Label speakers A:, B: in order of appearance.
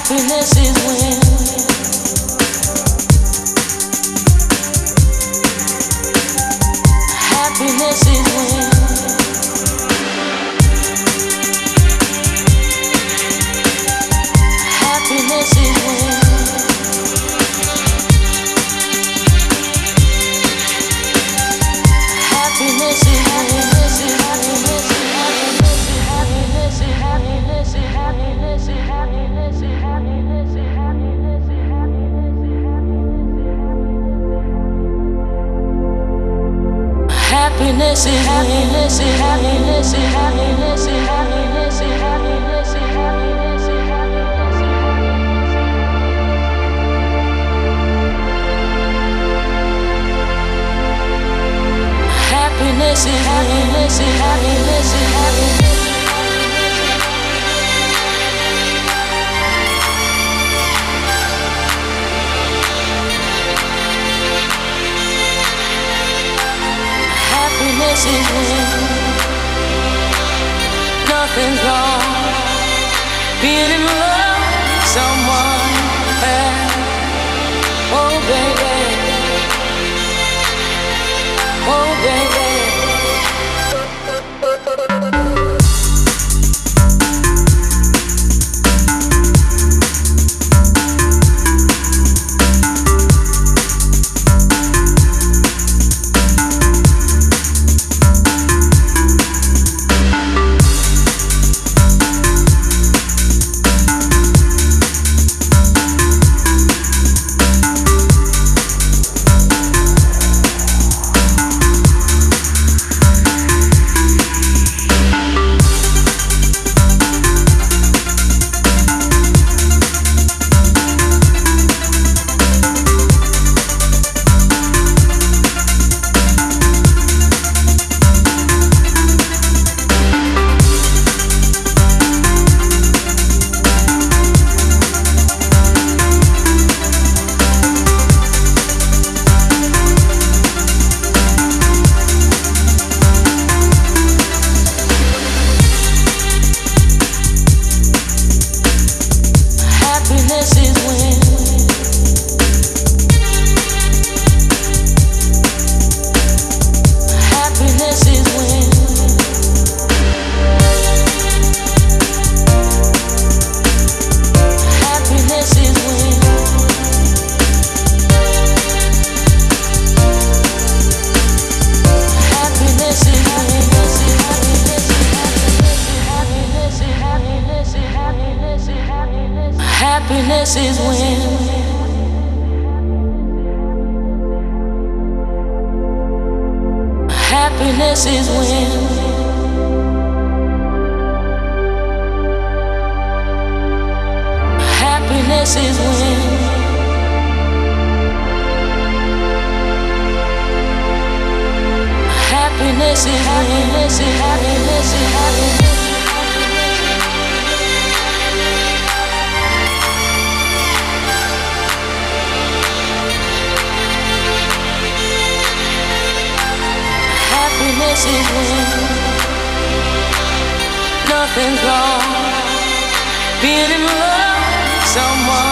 A: Happiness is when happiness is when happiness is when happiness is happiness is happiness is happiness is happiness is happiness is happiness is happiness is happiness is happiness is happiness is happiness. Happiness is when nothing's wrong. Being in love with someone else. Oh baby, oh baby. Happiness is when happiness is when happiness is when happiness is happiness is when happiness is when happiness is when happiness is happiness is happiness is happiness. Happiness is when nothing's wrong. Being in love with someone